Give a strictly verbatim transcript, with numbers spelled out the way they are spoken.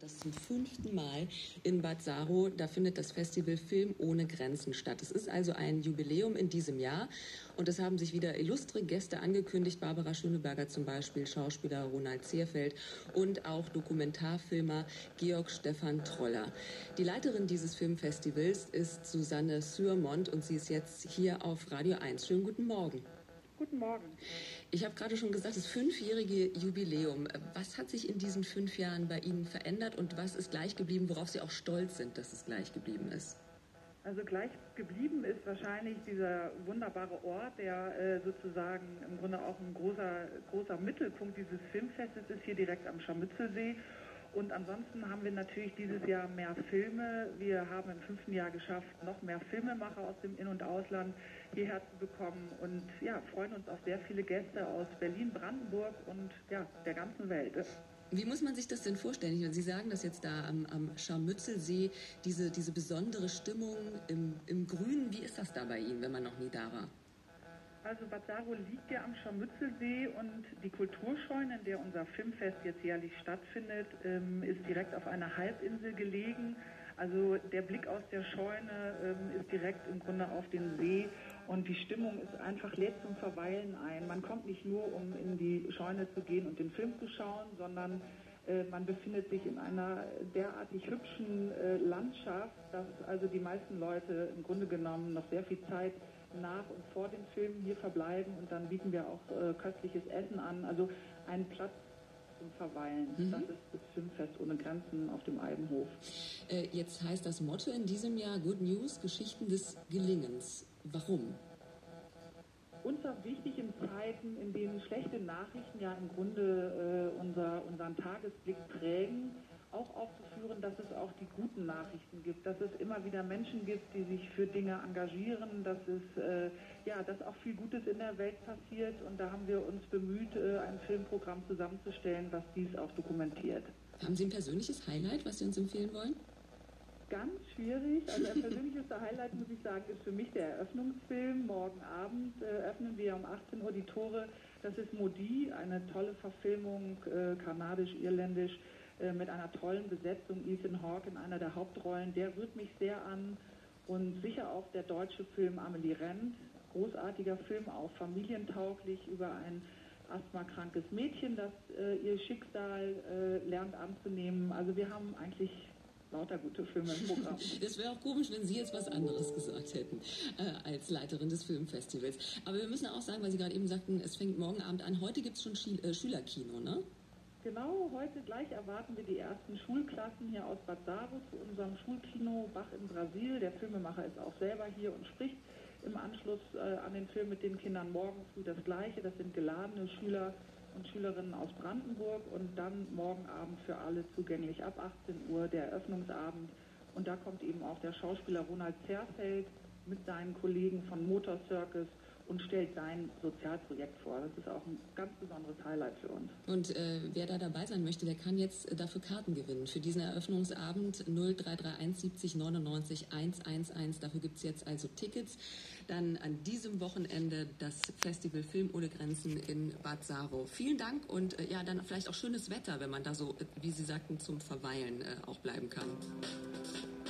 Das zum fünften Mal in Bad Saro, da findet das Festival Film ohne Grenzen statt. Es ist also ein Jubiläum in diesem Jahr und es haben sich wieder illustre Gäste angekündigt. Barbara Schöneberger zum Beispiel, Schauspieler Ronald Zehrfeld und auch Dokumentarfilmer Georg Stefan Troller. Die Leiterin dieses Filmfestivals ist Susanne Sürmont und sie ist jetzt hier auf Radio eins. Schönen guten Morgen. Guten Morgen. Ich habe gerade schon gesagt, das fünfjährige Jubiläum. Was hat sich in diesen fünf Jahren bei Ihnen verändert und was ist gleich geblieben, worauf Sie auch stolz sind, dass es gleich geblieben ist? Also gleich geblieben ist wahrscheinlich dieser wunderbare Ort, der äh, sozusagen im Grunde auch ein großer, großer Mittelpunkt dieses Filmfestes ist, hier direkt am Scharmützelsee. Und ansonsten haben wir natürlich dieses Jahr mehr Filme. Wir haben im fünften Jahr geschafft, noch mehr Filmemacher aus dem In- und Ausland hierher zu bekommen und ja, freuen uns auf sehr viele Gäste aus Berlin, Brandenburg und ja, der ganzen Welt. Wie muss man sich das denn vorstellen? Sie sagen das jetzt da am, am Scharmützelsee, diese, diese besondere Stimmung im, im Grünen. Wie ist das da bei Ihnen, wenn man noch nie da war? Also Bad Saro liegt ja am Scharmützelsee und die Kulturscheune, in der unser Filmfest jetzt jährlich stattfindet, ähm, ist direkt auf einer Halbinsel gelegen. Also der Blick aus der Scheune ähm, ist direkt im Grunde auf den See und die Stimmung ist einfach, lädt zum Verweilen ein. Man kommt nicht nur, um in die Scheune zu gehen und den Film zu schauen, sondern äh, man befindet sich in einer derartig hübschen äh, Landschaft, dass also die meisten Leute im Grunde genommen noch sehr viel Zeit nach und vor den Filmen hier verbleiben und dann bieten wir auch äh, köstliches Essen an. Also ein Platz zum Verweilen. Mhm. Das ist das Filmfest ohne Grenzen auf dem Albenhof. Äh, jetzt heißt das Motto in diesem Jahr Good News, Geschichten des Gelingens. Warum? Uns war wichtig in Zeiten, in denen schlechte Nachrichten ja im Grunde äh, unser, unseren Tagesblick prägen, auch aufzuführen, dass es auch die guten Nachrichten gibt, dass es immer wieder Menschen gibt, die sich für Dinge engagieren, dass es äh, ja, dass auch viel Gutes in der Welt passiert und da haben wir uns bemüht, äh, ein Filmprogramm zusammenzustellen, was dies auch dokumentiert. Haben Sie ein persönliches Highlight, was Sie uns empfehlen wollen? Ganz schwierig. Also ein persönliches Highlight, muss ich sagen, ist für mich der Eröffnungsfilm. Morgen Abend äh, öffnen wir um achtzehn Uhr die Tore. Das ist Maudit, eine tolle Verfilmung, äh, kanadisch-irländisch, äh, mit einer tollen Besetzung. Ethan Hawke in einer der Hauptrollen. Der rührt mich sehr an. Und sicher auch der deutsche Film Amelie Rent. Großartiger Film, auch familientauglich, über ein asthmakrankes Mädchen, das äh, ihr Schicksal äh, lernt anzunehmen. Also wir haben eigentlich lauter gute Filme im Programm. Das wäre auch komisch, wenn Sie jetzt was anderes gesagt hätten äh, als Leiterin des Filmfestivals. Aber wir müssen auch sagen, weil Sie gerade eben sagten, es fängt morgen Abend an. Heute gibt es schon Schi äh, Schülerkino, ne? Genau, heute gleich erwarten wir die ersten Schulklassen hier aus Bad Saro zu unserem Schulkino Bach in Brasil. Der Filmemacher ist auch selber hier und spricht im Anschluss äh, an den Film mit den Kindern morgen früh das Gleiche. Das sind geladene Schüler und Schülerinnen aus Brandenburg und dann morgen Abend für alle zugänglich ab achtzehn Uhr der Eröffnungsabend. Und da kommt eben auch der Schauspieler Ronald Zehrfeld mit seinen Kollegen von Motor Circus und stellt sein Sozialprojekt vor. Das ist auch ein ganz besonderes Highlight für uns. Und äh, wer da dabei sein möchte, der kann jetzt äh, dafür Karten gewinnen. Für diesen Eröffnungsabend null drei drei eins siebzig neunundneunzig hundertelf. Dafür gibt es jetzt also Tickets. Dann an diesem Wochenende das Festival Film ohne Grenzen in Bad Saro. Vielen Dank und äh, ja, dann vielleicht auch schönes Wetter, wenn man da so, äh, wie Sie sagten, zum Verweilen äh, auch bleiben kann.